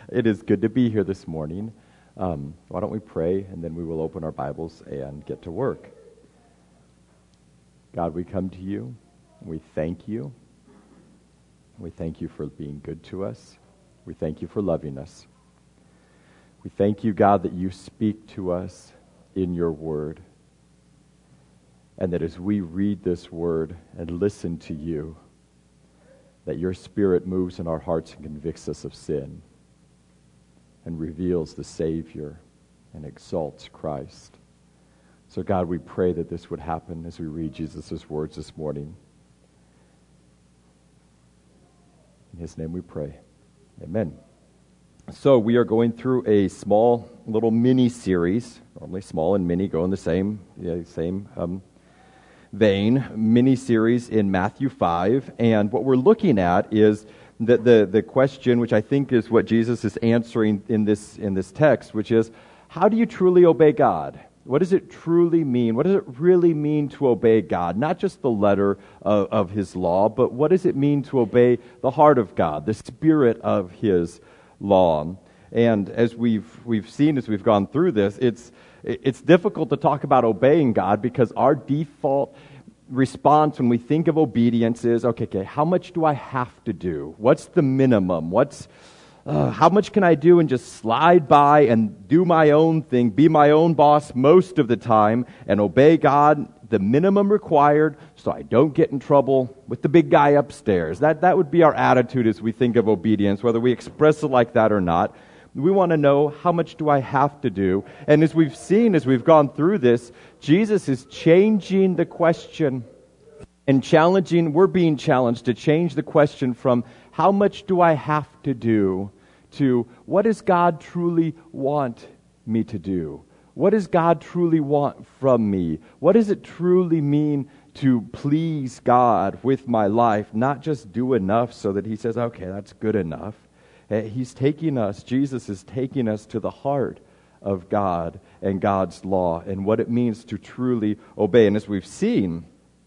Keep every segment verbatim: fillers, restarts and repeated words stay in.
It is good to be here this morning. Um, why don't we pray, and then we will open our Bibles and get to work. God, we come to you. We thank you. We thank you for being good to us. We thank you for loving us. We thank you, God, that you speak to us in your word. And that as we read this word and listen to you, that your Spirit moves in our hearts and convicts us of sin and reveals the Savior and exalts Christ. So God, we pray that this would happen as we read Jesus' words this morning. In his name we pray. Amen. So we are going through a small little mini-series. Normally small and mini go in the same, yeah, same um, vein. Mini-series in Matthew five. And what we're looking at is the, the, the question, which I think is what Jesus is answering in this, in this text, which is, how do you truly obey God? What does it truly mean? What does it really mean to obey God? Not just the letter of, of his law, but what does it mean to obey the heart of God, the spirit of his law? And as we've we've seen as we've gone through this, it's it's difficult to talk about obeying God because our default response when we think of obedience is, okay, okay, how much do I have to do? What's the minimum? What's Uh, how much can I do and just slide by and do my own thing, be my own boss most of the time, and obey God the minimum required so I don't get in trouble with the big guy upstairs? That that would be our attitude as we think of obedience, whether we express it like that or not. We want to know, how much do I have to do? And as we've seen, as we've gone through this, Jesus is changing the question and challenging, we're being challenged to change the question from how much do I have to do to what does God truly want me to do? What does God truly want from me? What does it truly mean to please God with my life? Not just do enough so that he says, okay, that's good enough. He's taking us, Jesus is taking us to the heart of God and God's law and what it means to truly obey. And as we've seen,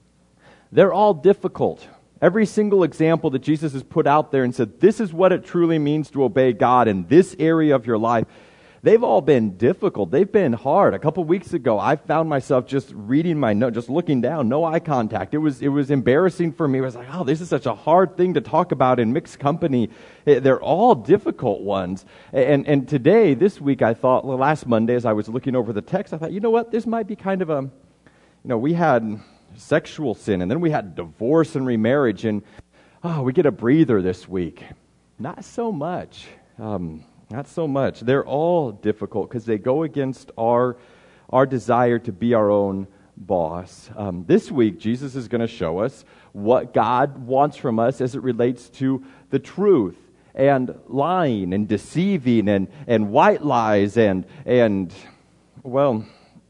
they're all difficult. Every single example that Jesus has put out there and said, this is what it truly means to obey God in this area of your life, they've all been difficult. They've been hard. A couple weeks ago, I found myself just reading my note, just looking down, no eye contact. It was it was embarrassing for me. I was like, oh, this is such a hard thing to talk about in mixed company. They're all difficult ones. And and today, this week, I thought, well, last Monday, as I was looking over the text, I thought, you know what, this might be kind of a, you know, we had sexual sin, and then we had divorce and remarriage, and oh, we get a breather this week. Not so much. Um, not so much. They're all difficult because they go against our our desire to be our own boss. Um, this week, Jesus is going to show us what God wants from us as it relates to the truth and lying and deceiving and and white lies and and well.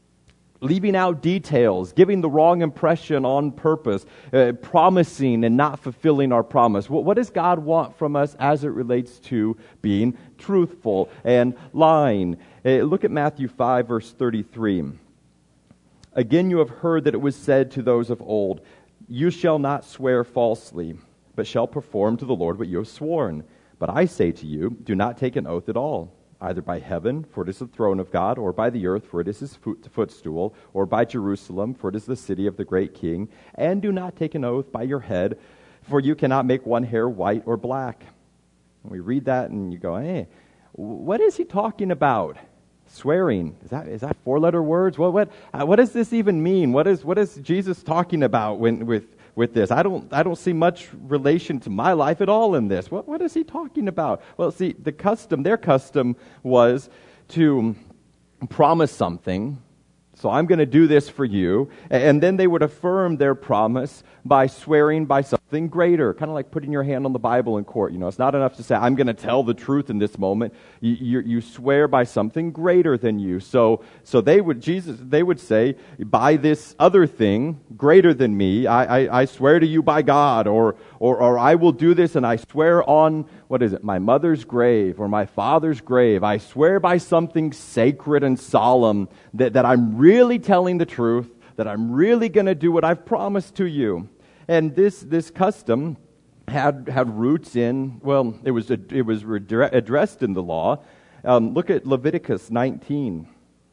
leaving out details, giving the wrong impression on purpose, uh, promising and not fulfilling our promise. What, what does God want from us as it relates to being truthful and lying? Uh, look at Matthew five, verse thirty-three. Again, you have heard that it was said to those of old, you shall not swear falsely, but shall perform to the Lord what you have sworn. But I say to you, do not take an oath at all, either by heaven, for it is the throne of God, or by the earth, for it is his footstool, or by Jerusalem, for it is the city of the great king. And do not take an oath by your head, for you cannot make one hair white or black. And we read that and you go, hey, what is he talking about? Swearing. Is that is that four-letter words? What what uh, what does this even mean? What is what is Jesus talking about when with with this? I don't I don't see much relation to my life at all in this. What what is he talking about? Well, see, the custom, their custom was to promise something. So I'm going to do this for you. And then they would affirm their promise by swearing by something greater. Kind of like putting your hand on the Bible in court. You know, it's not enough to say, I'm going to tell the truth in this moment. You, you, you swear by something greater than you. So so they would, Jesus, they would say, by this other thing greater than me, I, I, I swear to you by God, or, or, or I will do this and I swear on, what is it, my mother's grave or my father's grave. I swear by something sacred and solemn that, that I'm really telling the truth, that I'm really going to do what I've promised to you. And this this custom had had roots in, well, it was it was addressed in the law. Um, look at Leviticus nineteen,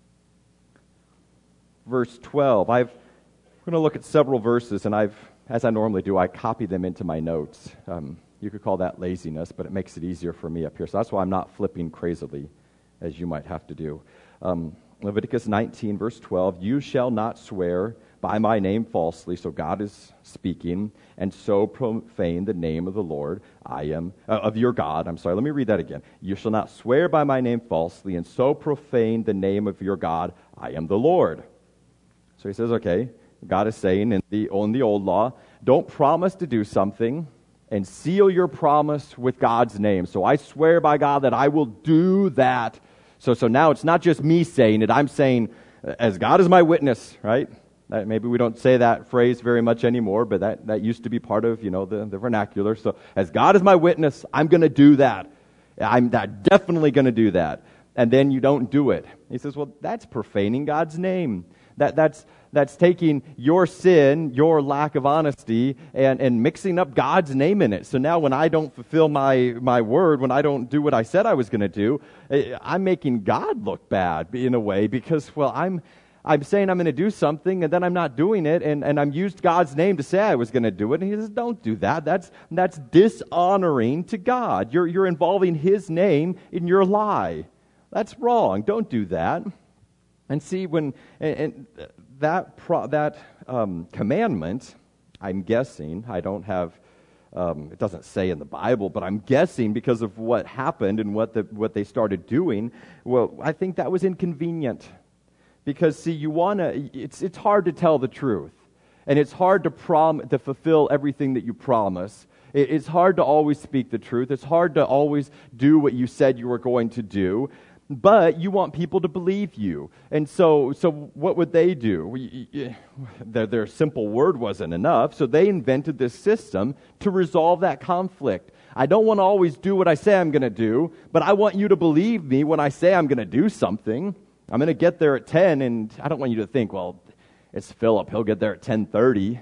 verse twelve. I've I'm going to look at several verses, and I've, as I normally do, I copy them into my notes. Um, you could call that laziness, but it makes it easier for me up here. So that's why I'm not flipping crazily, as you might have to do. Um, Leviticus nineteen, verse twelve, you shall not swear by my name falsely, so God is speaking, and so profane the name of the Lord, I am, uh, of your God. I'm sorry, let me read that again. You shall not swear by my name falsely, and so profane the name of your God, I am the Lord. So he says, okay, God is saying in the, in the old law, don't promise to do something and seal your promise with God's name. So I swear by God that I will do that. So, so now it's not just me saying it. I'm saying, as God is my witness, right? That, maybe we don't say that phrase very much anymore, but that, that used to be part of, you know, the, the vernacular. So as God is my witness, I'm going to do that. I'm that definitely going to do that. And then you don't do it. He says, well, that's profaning God's name. That that's that's taking your sin, your lack of honesty, and, and mixing up God's name in it. So now when I don't fulfill my, my word, when I don't do what I said I was going to do, I'm making God look bad in a way because, well, I'm I'm saying I'm going to do something, and then I'm not doing it, and, and I'm used God's name to say I was going to do it. And he says, don't do that. That's that's dishonoring to God. You're you're involving His name in your lie. That's wrong. Don't do that. And see, when and, and that pro, that um, commandment, I'm guessing, I don't have, um, it doesn't say in the Bible, but I'm guessing because of what happened and what the what they started doing. Well, I think that was inconvenient. Because, see, you want to, it's it's hard to tell the truth. And it's hard to prom to fulfill everything that you promise. It, it's hard to always speak the truth. It's hard to always do what you said you were going to do. But you want people to believe you. And so so what would they do? Their, their simple word wasn't enough. So they invented this system to resolve that conflict. I don't want to always do what I say I'm going to do, but I want you to believe me when I say I'm going to do something. I'm going to get there at ten, and I don't want you to think, well, it's Philip. He'll get there at ten thirty.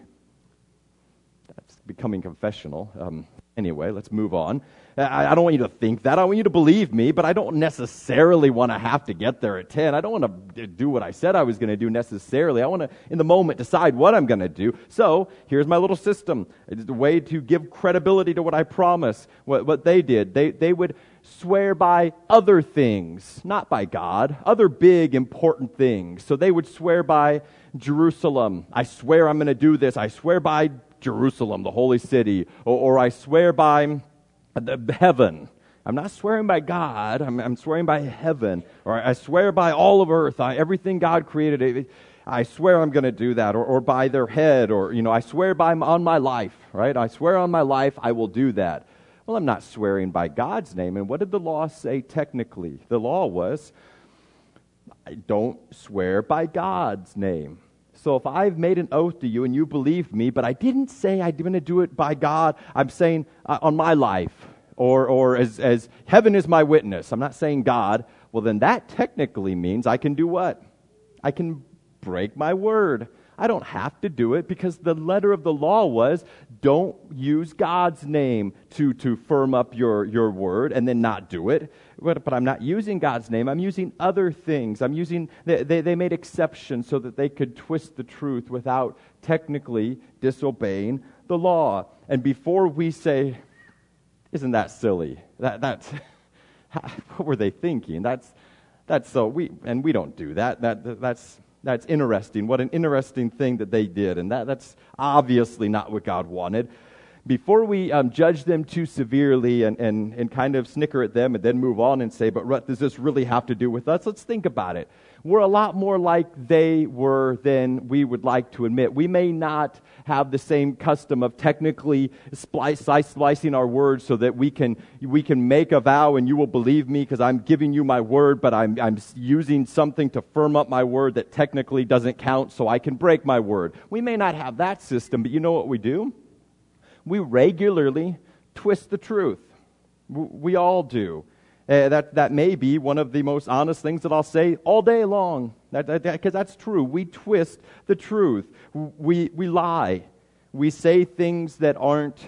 That's becoming confessional. Um, anyway, let's move on. I, I don't want you to think that. I want you to believe me, but I don't necessarily want to have to get there at ten. I don't want to do what I said I was going to do necessarily. I want to, in the moment, decide what I'm going to do. So here's my little system. It's a way to give credibility to what I promise, what, what they did. They, they would swear by other things, not by God, other big, important things. So they would swear by Jerusalem. I swear I'm going to do this. I swear by Jerusalem, the holy city. Or, or I swear by the heaven. I'm not swearing by God. I'm, I'm swearing by heaven. Or I swear by all of earth, I, everything God created. I swear I'm going to do that. Or, or by their head. Or, you know, I swear by on my life, right? I swear on my life I will do that. Well, I'm not swearing by God's name. And what did the law say technically? The law was, I don't swear by God's name. So if I've made an oath to you and you believe me, but I didn't say I'm going to do it by God, I'm saying uh, on my life, or or as, as heaven is my witness. I'm not saying God. Well, then that technically means I can do what? I can break my word. I don't have to do it because the letter of the law was don't use God's name to, to firm up your, your word and then not do it. But, but I'm not using God's name. I'm using other things. I'm using, they, they, they made exceptions so that they could twist the truth without technically disobeying the law. And before we say, isn't that silly? That that's what were they thinking? That's that's so we and we don't do that. That that's That's interesting. What an interesting thing that they did. And that, that's obviously not what God wanted. Before we um, judge them too severely and, and, and kind of snicker at them and then move on and say, but what does this really have to do with us? Let's think about it. We're a lot more like they were than we would like to admit. We may not have the same custom of technically splice, slicing our words so that we can we can make a vow and you will believe me because I'm giving you my word, but I'm I'm using something to firm up my word that technically doesn't count so I can break my word. We may not have that system, but you know what we do? We regularly twist the truth. We all do. Uh, that that may be one of the most honest things that I'll say all day long. That because that, that, that's true. We twist the truth. We we lie. We say things that aren't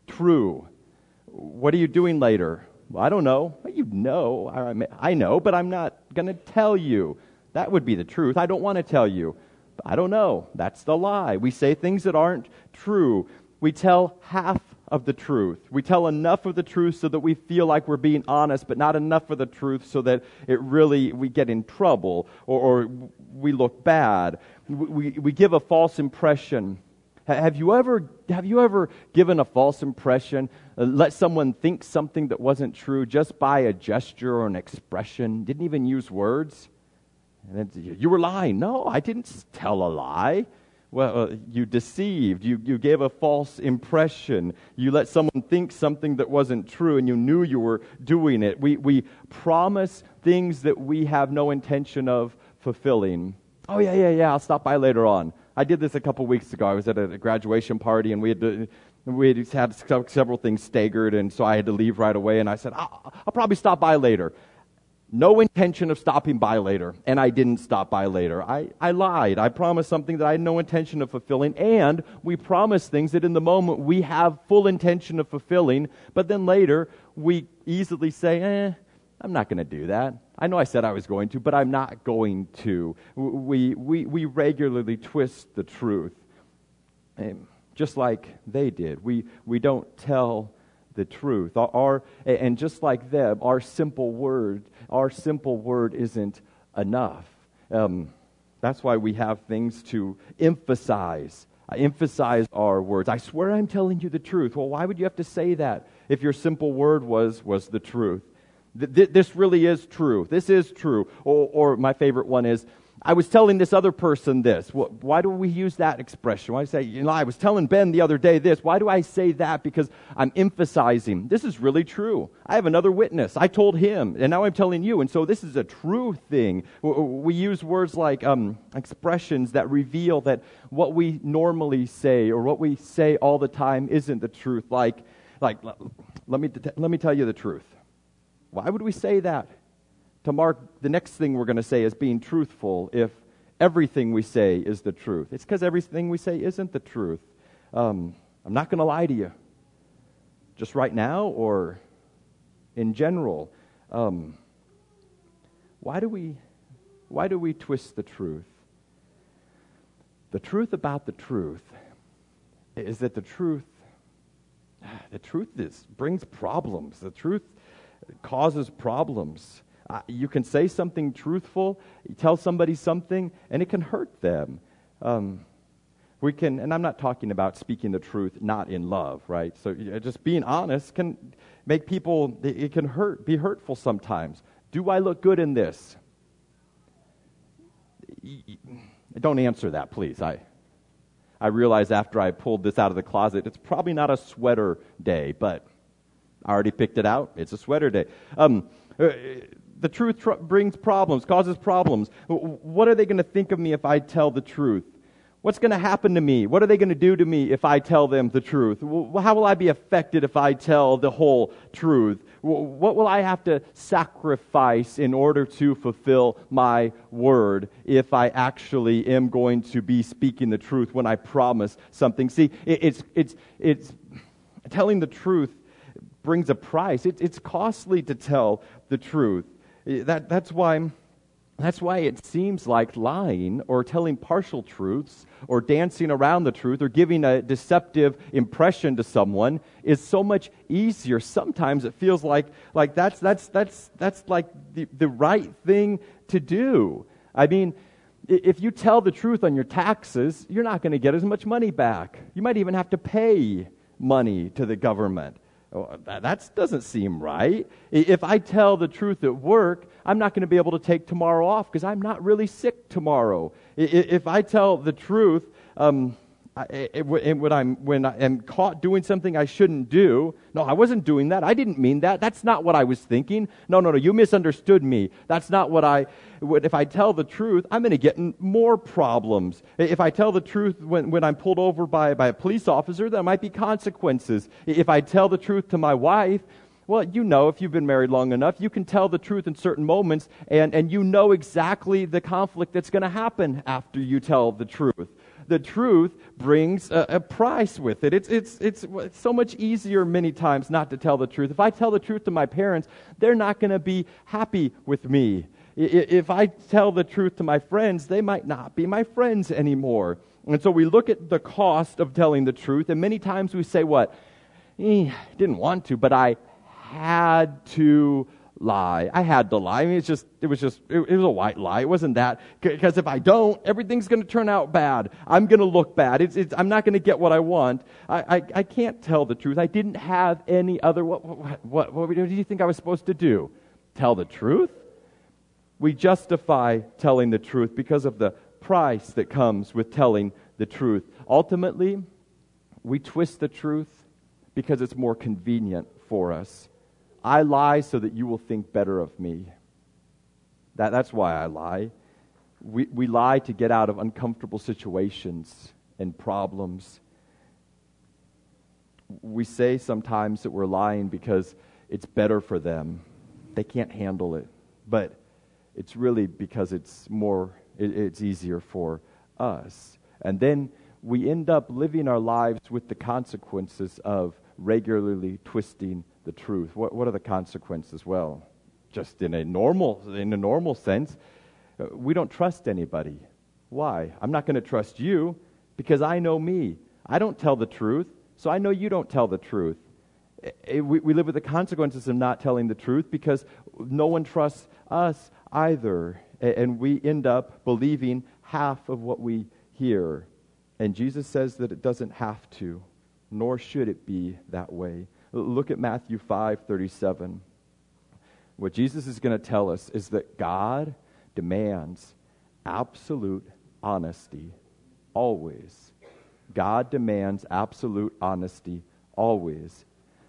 true. What are you doing later? Well, I don't know. Well, you know. I, I know, but I'm not going to tell you. That would be the truth. I don't want to tell you. I don't know. That's the lie. We say things that aren't true. We tell half of the truth. We tell enough of the truth so that we feel like we're being honest, but not enough of the truth so that it really, we get in trouble or, or we look bad. We, we give a false impression. Have you ever, have you ever given a false impression, uh, let someone think something that wasn't true just by a gesture or an expression, didn't even use words? And then you were lying. No, I didn't tell a lie. Well, uh, you deceived. You, you gave a false impression. You let someone think something that wasn't true, and you knew you were doing it. We, we promise things that we have no intention of fulfilling. Oh, yeah, yeah, yeah, I'll stop by later on. I did this a couple weeks ago. I was at a graduation party, and we had to, we had had several things staggered, and so I had to leave right away. And I said, I'll, I'll probably stop by later. No intention of stopping by later, and I didn't stop by later. I, I lied. I promised something that I had no intention of fulfilling, and we promise things that in the moment we have full intention of fulfilling, but then later we easily say, eh, I'm not going to do that. I know I said I was going to, but I'm not going to. We, we, we regularly twist the truth, and just like they did. We, we don't tell the truth. Our, and just like them, our simple word, our simple word isn't enough. Um, that's why we have things to emphasize. I emphasize our words. I swear I'm telling you the truth. Well, why would you have to say that if your simple word was was the truth? Th- th- this really is true. This is true. Or, or my favorite one is, I was telling this other person this. Why do we use that expression? Why do I say, you know, I was telling Ben the other day this. Why do I say that? Because I'm emphasizing, this is really true. I have another witness. I told him, and now I'm telling you. And so this is a true thing. We use words like um, expressions that reveal that what we normally say or what we say all the time isn't the truth. Like, like let me let me tell you the truth. Why would we say that? To mark the next thing we're going to say as being truthful if everything we say is the truth. It's because everything we say isn't the truth. Um, I'm not going to lie to you. Just right now or in general. Um, why do we why do we twist the truth? The truth about the truth is that the truth the truth is brings problems. The truth causes problems. Uh, you can say something truthful, you tell somebody something, and it can hurt them. Um, we can, and I'm not talking about speaking the truth not in love, right? So uh, just being honest can make people, it, it can hurt, be hurtful sometimes. Do I look good in this? Don't answer that, please. I, I realized after I pulled this out of the closet, it's probably not a sweater day, but I already picked it out. It's a sweater day. Um, uh, The truth tr- brings problems, causes problems. What are they going to think of me if I tell the truth? What's going to happen to me? What are they going to do to me if I tell them the truth? How will I be affected if I tell the whole truth? What will I have to sacrifice in order to fulfill my word if I actually am going to be speaking the truth when I promise something? See, it's it's it's telling the truth brings a price. It, it's costly to tell the truth. That that's why that's why it seems like lying or telling partial truths or dancing around the truth or giving a deceptive impression to someone is so much easier. Sometimes it feels like like that's that's that's that's like the, the right thing to do. I mean, if you tell the truth on your taxes, you're not going to get as much money back. You might even have to pay money to the government. Oh, that doesn't seem right. If I tell the truth at work, I'm not going to be able to take tomorrow off because I'm not really sick tomorrow. If I tell the truth, um, when I'm when I am caught doing something I shouldn't do, no, I wasn't doing that. I didn't mean that. That's not what I was thinking. No, no, no, you misunderstood me. That's not what I. If I tell the truth, I'm going to get in more problems. If I tell the truth when, when I'm pulled over by, by a police officer, there might be consequences. If I tell the truth to my wife, well, you know, if you've been married long enough, you can tell the truth in certain moments, and, and you know exactly the conflict that's going to happen after you tell the truth. the truth brings a, a price with it. It's, it's, it's, it's so much easier many times not to tell the truth. If I tell the truth to my parents, they're not going to be happy with me. If I tell the truth to my friends, they might not be my friends anymore. And so we look at the cost of telling the truth, and many times we say, what? Eh, didn't want to, but I had to lie. I had to lie. I mean, it's just, it was just, it, it was a white lie. It wasn't that. Because if I don't, everything's going to turn out bad. I'm going to look bad. It's, it's, I'm not going to get what I want. I, I, I can't tell the truth. I didn't have any other, what, what, what, what do you think I was supposed to do? Tell the truth? We justify telling the truth because of the price that comes with telling the truth. Ultimately, we twist the truth because it's more convenient for us. I lie so that you will think better of me. That, that's why I lie. We, we lie to get out of uncomfortable situations and problems. We say sometimes that we're lying because it's better for them. They can't handle it. But it's really because it's more, it, it's easier for us. And then we end up living our lives with the consequences of regularly twisting the truth. What, what are the consequences? Well, just in a normal, in a normal sense, we don't trust anybody. Why? I'm not going to trust you because I know me. I don't tell the truth, so I know you don't tell the truth. We, we live with the consequences of not telling the truth because no one trusts us either. And we end up believing half of what we hear. And Jesus says that it doesn't have to, nor should it be that way. Look at Matthew five thirty-seven. What Jesus is going to tell us is that God demands absolute honesty always. God demands absolute honesty always.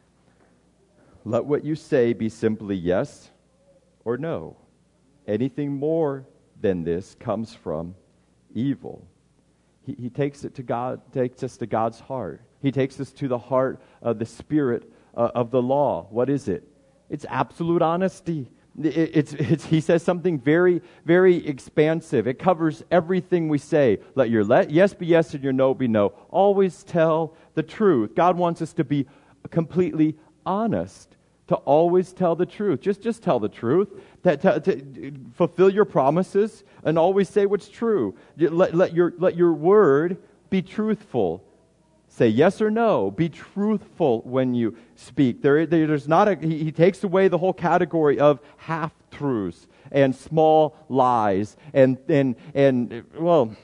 Let what you say be simply yes or no. Anything more than this comes from evil. He, he takes it to God, takes us to God's heart. He takes us to the heart of the spirit uh, of the law. What is it? It's absolute honesty. It, it's, it's, he says something very, very expansive. It covers everything we say. Let your let, yes be yes and your no be no. Always tell the truth. God wants us to be completely honest, to always tell the truth. Just, just tell the truth. To, to, to fulfill your promises and always say what's true. Let, let your, let your word be truthful. Say yes or no. Be truthful when you speak. There, there's not a, he, he takes away the whole category of half-truths and small lies and, and, and well,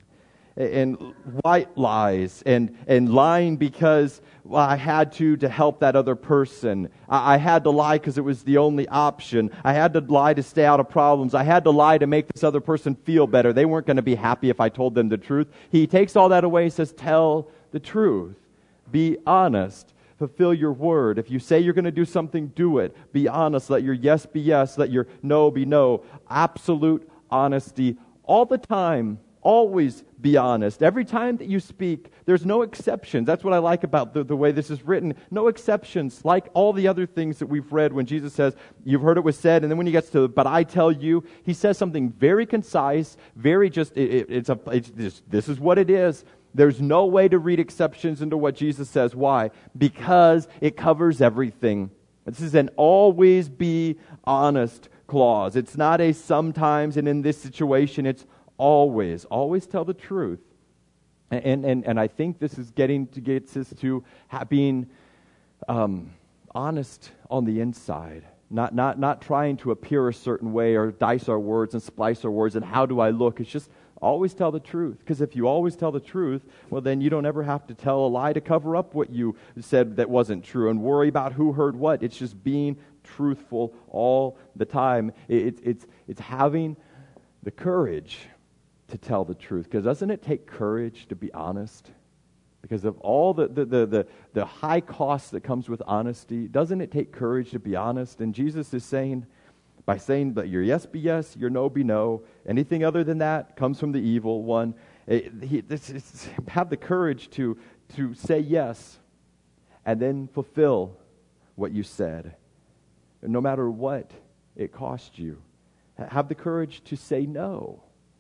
and white lies and, and lying because well, I had to to help that other person. I, I had to lie because it was the only option. I had to lie to stay out of problems. I had to lie to make this other person feel better. They weren't going to be happy if I told them the truth. He takes all that away and says, tell the truth. Be honest. Fulfill your word. If you say you're going to do something, do it. Be honest. Let your yes be yes. Let your no be no. Absolute honesty all the time. Always be honest. Every time that you speak, there's no exceptions. That's what I like about the, the way this is written. No exceptions, like all the other things that we've read when Jesus says, you've heard it was said, and then when he gets to, but I tell you, he says something very concise, very just, it, it, it's a, it's just, this is what it is. There's no way to read exceptions into what Jesus says. Why? Because it covers everything. This is an always be honest clause. It's not a sometimes, and in this situation, it's always, always tell the truth. And and and I think this is getting to gets us to being um, honest on the inside, not not not trying to appear a certain way or dice our words and splice our words and how do I look? It's just always tell the truth. Because if you always tell the truth, well, then you don't ever have to tell a lie to cover up what you said that wasn't true and worry about who heard what. It's just being truthful all the time. It's it's it's having the courage to tell the truth. Because doesn't it take courage to be honest? Because of all the, the, the, the, the high cost that comes with honesty, doesn't it take courage to be honest? And Jesus is saying, by saying that your yes be yes, your no be no, anything other than that comes from the evil one. It, he, this is, have the courage to, to say yes and then fulfill what you said, no matter what it cost you. Have the courage to say no.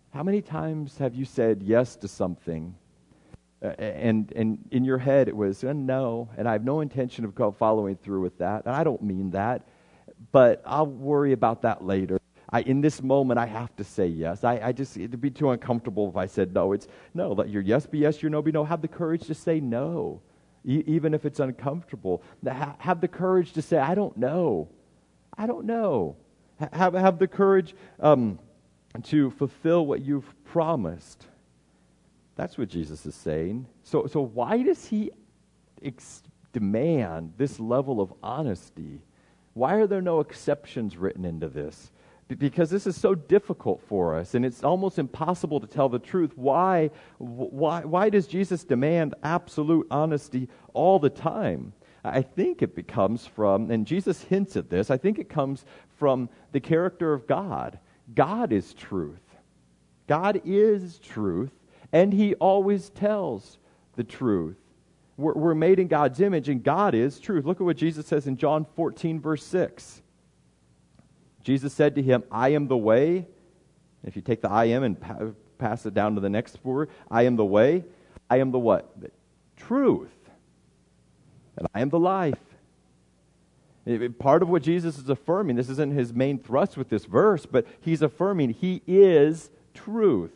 How many times have you said yes to something, uh, and and in your head it was, uh, no, and I have no intention of go following through with that, and I don't mean that, but I'll worry about that later. I, in this moment, I have to say yes. I, I just, it'd be too uncomfortable if I said no. It's, no, let your yes be yes, your no be no. Have the courage to say no, e- even if it's uncomfortable. Ha- have the courage to say, I don't know. I don't know. Ha- have, have the courage um, to fulfill what you've promised. That's what Jesus is saying. So, so why does he ex- demand this level of honesty? Why are there no exceptions written into this? Because this is so difficult for us, and it's almost impossible to tell the truth. Why, why, why does Jesus demand absolute honesty all the time? I think it becomes from, and Jesus hints at this, I think it comes from the character of God. God is truth. God is truth, and He always tells the truth. We're, we're made in God's image, and God is truth. Look at what Jesus says in John fourteen, verse six. Jesus said to him, I am the way. If you take the I am and pa- pass it down to the next word, I am the way. I am the what? The truth. And I am the life. It, it, part of what Jesus is affirming, this isn't his main thrust with this verse, but he's affirming he is truth.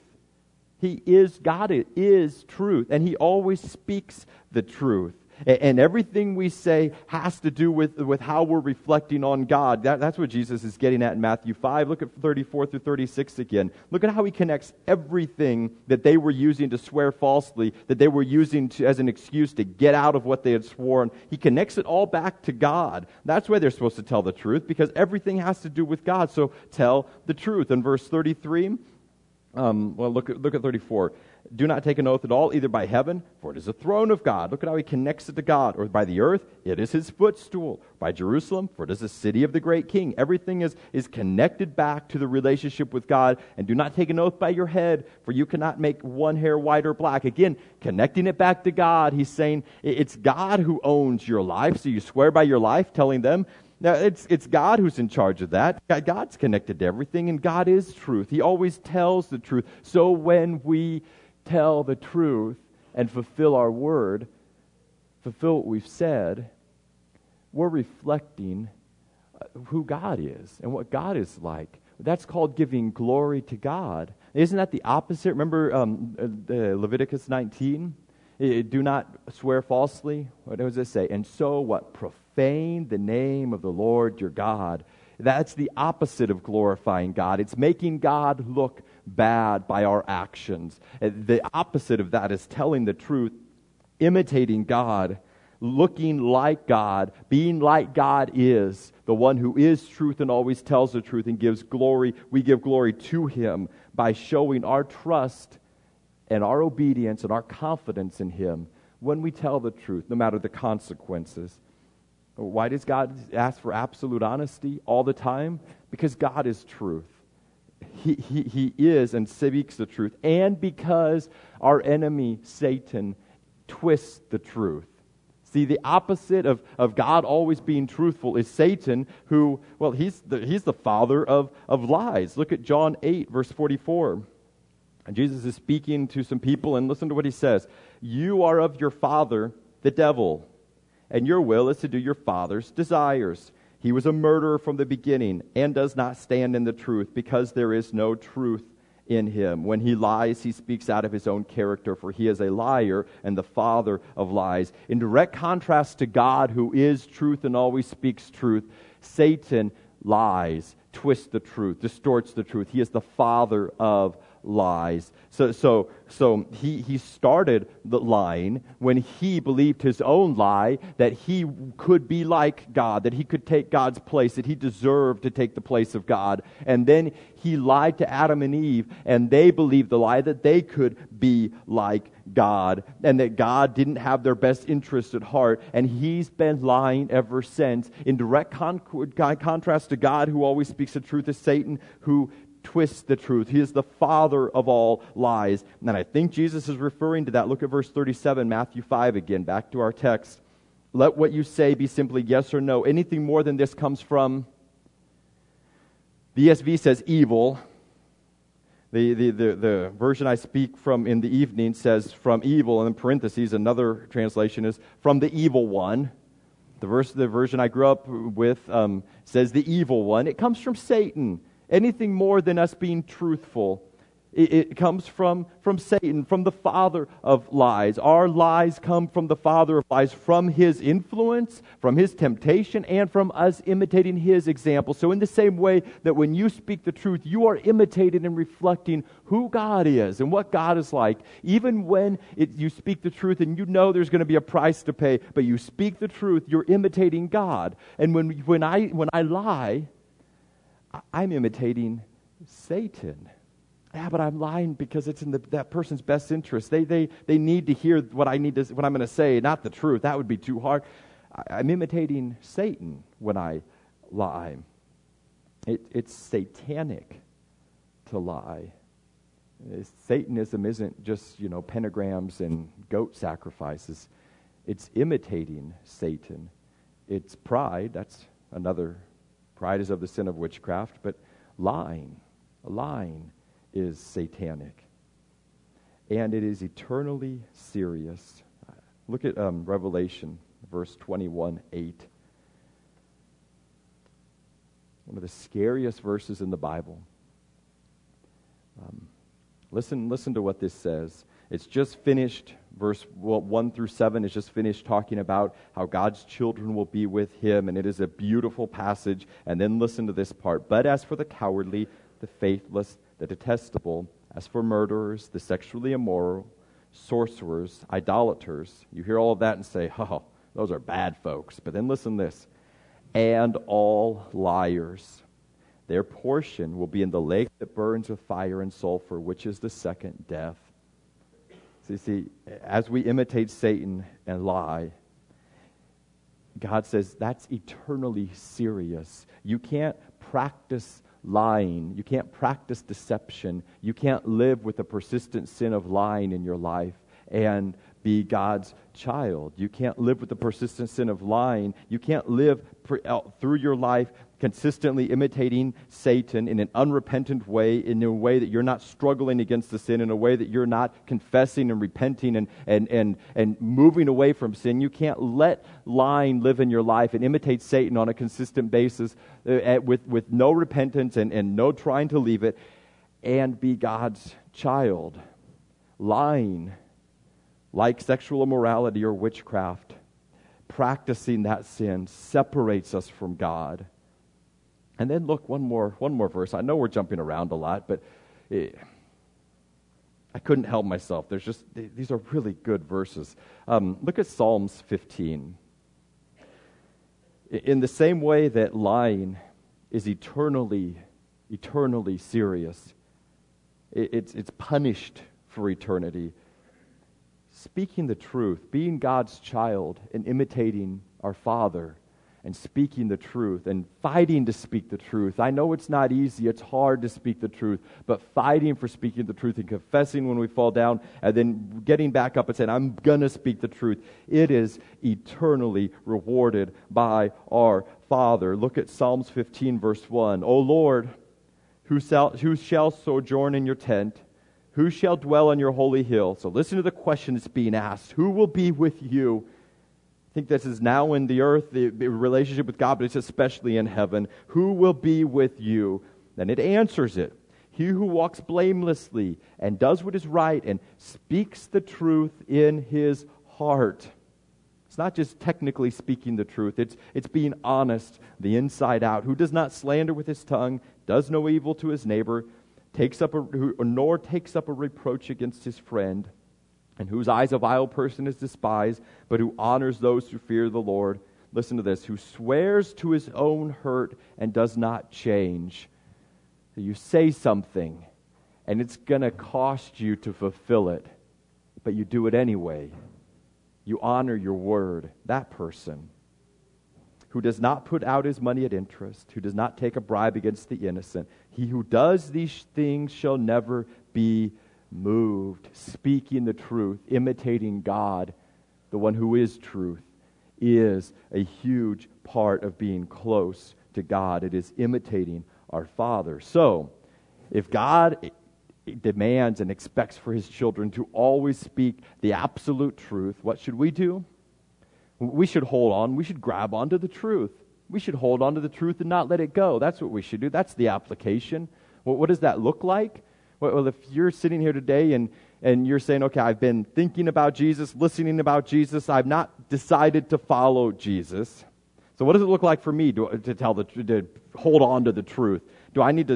He is, God is truth, and He always speaks the truth. And, and everything we say has to do with, with how we're reflecting on God. That, that's what Jesus is getting at in Matthew five. Look at thirty-four through thirty-six again. Look at how He connects everything that they were using to swear falsely, that they were using to, as an excuse to get out of what they had sworn. He connects it all back to God. That's why they're supposed to tell the truth, because everything has to do with God. So tell the truth. In verse thirty-three... Um, well, look at, look at thirty-four. Do not take an oath at all, either by heaven, for it is the throne of God. Look at how he connects it to God. Or by the earth, it is his footstool. By Jerusalem, for it is the city of the great king. Everything is, is connected back to the relationship with God. And do not take an oath by your head, for you cannot make one hair white or black. Again, connecting it back to God. He's saying it's God who owns your life. So you swear by your life, telling them, now, it's it's God who's in charge of that. God's connected to everything, and God is truth. He always tells the truth. So when we tell the truth and fulfill our word, fulfill what we've said, we're reflecting who God is and what God is like. That's called giving glory to God. Isn't that the opposite? Remember um, uh, Leviticus nineteen? Do not swear falsely. What does it say? And so what? Profane the name of the Lord your God. That's the opposite of glorifying God. It's making God look bad by our actions. The opposite of that is telling the truth, imitating God, looking like God, being like God is, the one who is truth and always tells the truth and gives glory. We give glory to Him by showing our trust and our obedience and our confidence in Him when we tell the truth, no matter the consequences. Why does God ask for absolute honesty all the time? Because God is truth. He, he, he is and speaks the truth. And because our enemy, Satan, twists the truth. See, the opposite of, of God always being truthful is Satan, who, well, he's the, he's the father of, of lies. Look at John eight, verse forty-four. And Jesus is speaking to some people, and listen to what he says. You are of your father, the devil, and your will is to do your father's desires. He was a murderer from the beginning and does not stand in the truth, because there is no truth in him. When he lies, he speaks out of his own character, for he is a liar and the father of lies. In direct contrast to God, who is truth and always speaks truth, Satan lies, twists the truth, distorts the truth. He is the father of lies. So so so he he started the lying when he believed his own lie, that he could be like God, that he could take God's place, that he deserved to take the place of God. And then he lied to Adam and Eve, and they believed the lie that they could be like God, and that God didn't have their best interest at heart. And he's been lying ever since. In direct con- contrast to God, who always speaks the truth, is Satan, who twists the truth. He is the father of all lies. And I think Jesus is referring to that. Look at verse thirty-seven, Matthew five again, back to our text. Let what you say be simply yes or no. Anything more than this comes from, the E S V says evil. The, the, the, the version I speak from in the evening says from evil, and in parentheses, another translation is from the evil one. The verse, the version I grew up with um, says the evil one. It comes from Satan. Anything more than us being truthful. It, it comes from, from Satan, from the father of lies. Our lies come from the father of lies, from his influence, from his temptation, and from us imitating his example. So in the same way that when you speak the truth, you are imitating and reflecting who God is and what God is like. Even when it, you speak the truth and you know there's going to be a price to pay, but you speak the truth, you're imitating God. And when, when, I, when I lie, I'm imitating Satan. Yeah, but I'm lying because it's in the, that person's best interest. They, they, they need to hear what I need to, what I'm going to say, not the truth. That would be too hard. I, I'm imitating Satan when I lie. It, it's satanic to lie. It's, Satanism isn't just, you know, pentagrams and goat sacrifices. It's imitating Satan. It's pride. That's another. Pride is of the sin of witchcraft, but lying, lying. is satanic. And it is eternally serious. Look at um, Revelation, verse twenty-one, eight. One of the scariest verses in the Bible. Um, listen, listen to what this says. It's just finished, verse well, one through seven is just finished talking about how God's children will be with him, and it is a beautiful passage. And then listen to this part. But as for the cowardly, the faithless, the detestable, as for murderers, the sexually immoral, sorcerers, idolaters. You hear all of that and say, oh, those are bad folks. But then listen to this. And all liars. Their portion will be in the lake that burns with fire and sulfur, which is the second death. So you see, as we imitate Satan and lie, God says that's eternally serious. You can't practice lying. You can't practice deception. You can't live with the persistent sin of lying in your life and be God's child. You can't live with the persistent sin of lying. You can't live pre- out through your life consistently imitating Satan in an unrepentant way, in a way that you're not struggling against the sin, in a way that you're not confessing and repenting and, and, and, and moving away from sin. You can't let lying live in your life and imitate Satan on a consistent basis uh, with, with no repentance and, and no trying to leave it and be God's child. Lying, like sexual immorality or witchcraft, practicing that sin separates us from God. And then look, one more one more verse. I know we're jumping around a lot, but it, I couldn't help myself. There's just, these are really good verses. Um, look at Psalms fifteen. In the same way that lying is eternally, eternally serious, it, it's, it's punished for eternity. Speaking the truth, being God's child and imitating our Father and speaking the truth and fighting to speak the truth. I know it's not easy. It's hard to speak the truth, but fighting for speaking the truth and confessing when we fall down and then getting back up and saying, I'm going to speak the truth. It is eternally rewarded by our Father. Look at Psalms fifteen, verse one. O Lord, who shall, who shall sojourn in your tent? Who shall dwell on your holy hill? So listen to the question that's being asked. Who will be with you? I think this is now in the earth, the relationship with God, but it's especially in heaven. Who will be with you? Then it answers it. He who walks blamelessly and does what is right and speaks the truth in his heart. It's not just technically speaking the truth. It's, it's being honest, the inside out. Who does not slander with his tongue, does no evil to his neighbor, takes up a, who, nor takes up a reproach against his friend, and whose eyes a vile person is despised, but who honors those who fear the Lord. Listen to this. Who swears to his own hurt and does not change. So you say something, and it's going to cost you to fulfill it, but you do it anyway. You honor your word. That person who does not put out his money at interest, who does not take a bribe against the innocent, he who does these things shall never be moved. Speaking the truth, imitating God, the one who is truth, is a huge part of being close to God. It is imitating our Father. So, if God demands and expects for his children to always speak the absolute truth, what should we do? We should hold on. We should grab onto the truth. We should hold on to the truth and not let it go. That's what we should do. That's the application. Well, what does that look like? Well, if you're sitting here today and, and you're saying, okay, I've been thinking about Jesus, listening about Jesus, I've not decided to follow Jesus. So what does it look like for me to, to tell the to hold on to the truth? Do I need to,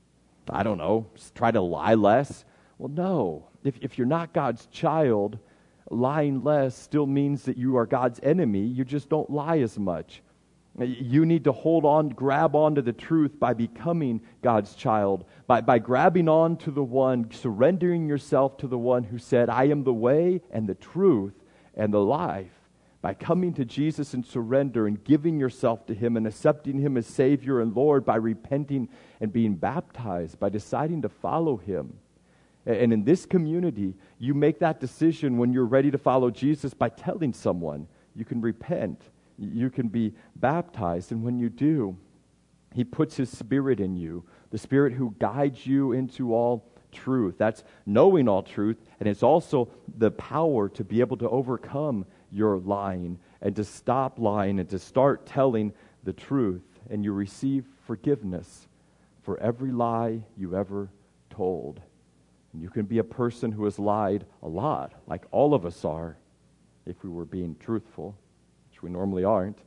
I don't know, try to lie less? Well, no. If if you're not God's child, lying less still means that you are God's enemy. You just don't lie as much. You need to hold on, grab onto the truth by becoming God's child, by, by grabbing on to the one, surrendering yourself to the one who said, I am the way and the truth and the life. By coming to Jesus in surrender and giving yourself to him and accepting him as Savior and Lord, by repenting and being baptized, by deciding to follow him. And in this community, you make that decision when you're ready to follow Jesus by telling someone. You can repent. You can be baptized. And when you do, he puts his Spirit in you, the Spirit who guides you into all truth. That's knowing all truth, and it's also the power to be able to overcome your lying and to stop lying and to start telling the truth. And you receive forgiveness for every lie you ever told. And you can be a person who has lied a lot, like all of us are, if we were being truthful, which we normally aren't.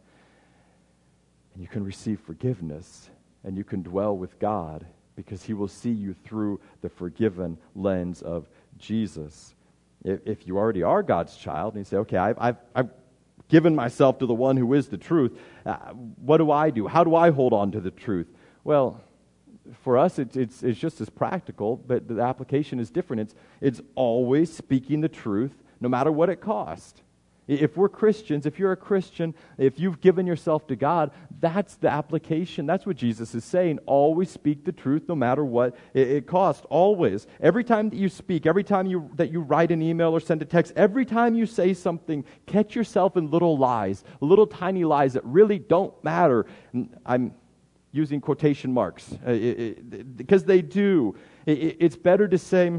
And you can receive forgiveness, and you can dwell with God because he will see you through the forgiven lens of Jesus. If, if you already are God's child, and you say, okay, I've, I've, I've given myself to the one who is the truth, uh, what do I do? How do I hold on to the truth? Well, for us, it's, it's, it's just as practical, but the application is different. It's, it's always speaking the truth, no matter what it costs. If we're Christians, if you're a Christian, if you've given yourself to God, that's the application. That's what Jesus is saying. Always speak the truth, no matter what it, it costs. Always. Every time that you speak, every time you that you write an email or send a text, every time you say something, catch yourself in little lies, little tiny lies that really don't matter. I'm using quotation marks uh, it, it, because they do. It, it, it's better to say,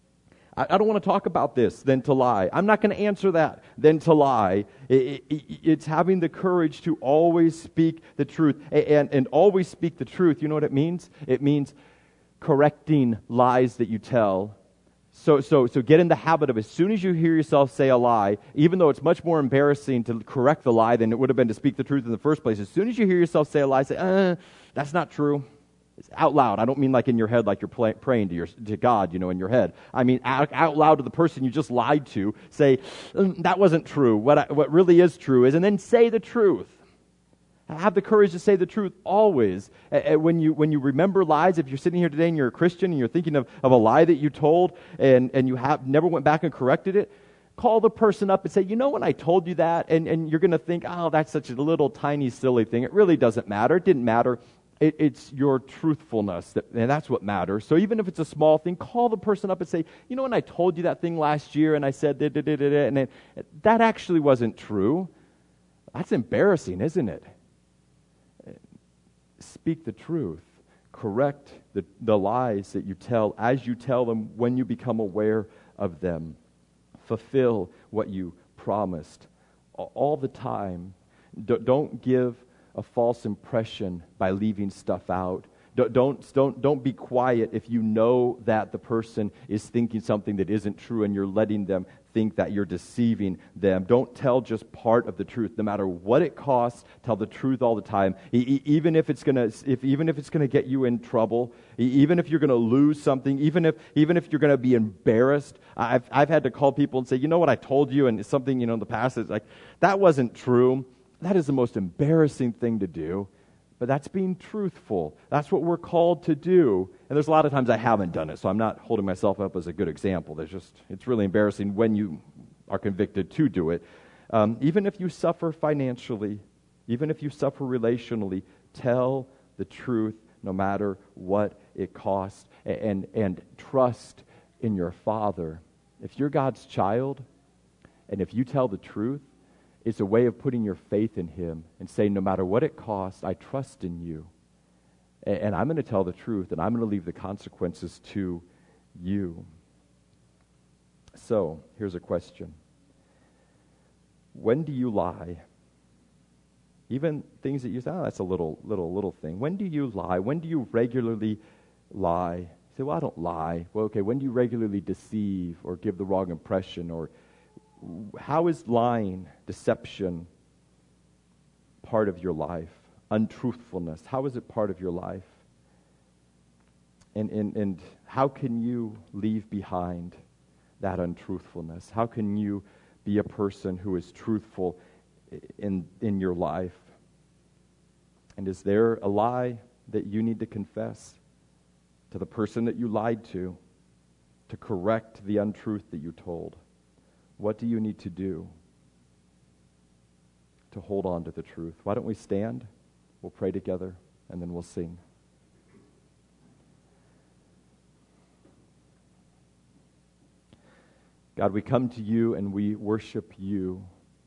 I don't want to talk about this than to lie. I'm not going to answer that than to lie. It, it, it's having the courage to always speak the truth. And, and always speak the truth, you know what it means? It means correcting lies that you tell. So, so, so get in the habit of, as soon as you hear yourself say a lie, even though it's much more embarrassing to correct the lie than it would have been to speak the truth in the first place, as soon as you hear yourself say a lie, say, uh, that's not true. It's out loud. I don't mean like in your head, like you're play, praying to your to God, you know, in your head. I mean out, out loud to the person you just lied to. Say, mm, that wasn't true. What I, what really is true is, and then say the truth. Have the courage to say the truth always. And when you when you remember lies, if you're sitting here today and you're a Christian and you're thinking of, of a lie that you told and, and you have never went back and corrected it, call the person up and say, you know when I told you that? And, and you're going to think, oh, that's such a little tiny silly thing. It really doesn't matter. It didn't matter. It, it's your truthfulness, that, and that's what matters. So even if it's a small thing, call the person up and say, you know when I told you that thing last year and I said, da, da, da, da, da, and it, that actually wasn't true. That's embarrassing, isn't it? Speak the truth. Correct the, the lies that you tell as you tell them when you become aware of them. Fulfill what you promised all the time. D- don't give a false impression by leaving stuff out. Don't, don't, don't, don't be quiet if you know that the person is thinking something that isn't true and you're letting them think that you're deceiving them. Don't tell just part of the truth. No matter what it costs, tell the truth all the time. E- even if it's gonna, if even if it's gonna get you in trouble, e- even if you're gonna lose something, even if even if you're gonna be embarrassed. I've I've had to call people and say, you know what I told you, and it's something you know in the past is like that wasn't true. That is the most embarrassing thing to do, but that's being truthful. That's what we're called to do. And there's a lot of times I haven't done it, so I'm not holding myself up as a good example. There's just, it's really embarrassing when you are convicted to do it. Um, even if you suffer financially, even if you suffer relationally, tell the truth no matter what it costs, and, and, and trust in your Father. If you're God's child, and if you tell the truth, it's a way of putting your faith in Him and saying, no matter what it costs, I trust in you. And, and I'm going to tell the truth, and I'm going to leave the consequences to you. So, here's a question. When do you lie? Even things that you say, oh, that's a little, little, little thing. When do you lie? When do you regularly lie? You say, well, I don't lie. Well, okay, when do you regularly deceive or give the wrong impression? Or how is lying, deception, part of your life? Untruthfulness, how is it part of your life? And, and, and how can you leave behind that untruthfulness? How can you be a person who is truthful in, in your life? And is there a lie that you need to confess to the person that you lied to, to correct the untruth that you told? What do you need to do to hold on to the truth? Why don't we stand? We'll pray together, and then we'll sing. God, we come to you and we worship you.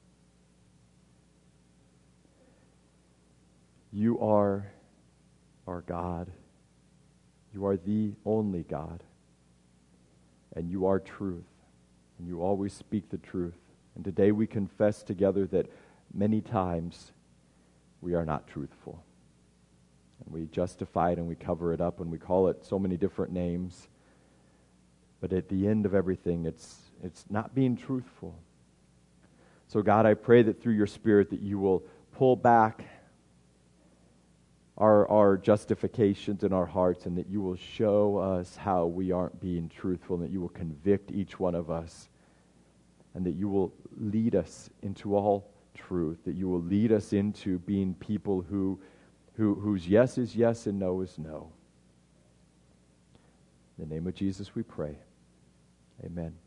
You are our God. You are the only God. And you are truth. And you always speak the truth. And today we confess together that many times we are not truthful. And we justify it and we cover it up and we call it so many different names. But at the end of everything, it's it's not being truthful. So God, I pray that through your Spirit that you will pull back our, our justifications in our hearts and that you will show us how we aren't being truthful and that you will convict each one of us and that you will lead us into all truth, that you will lead us into being people who, who whose yes is yes and no is no. In the name of Jesus we pray. Amen.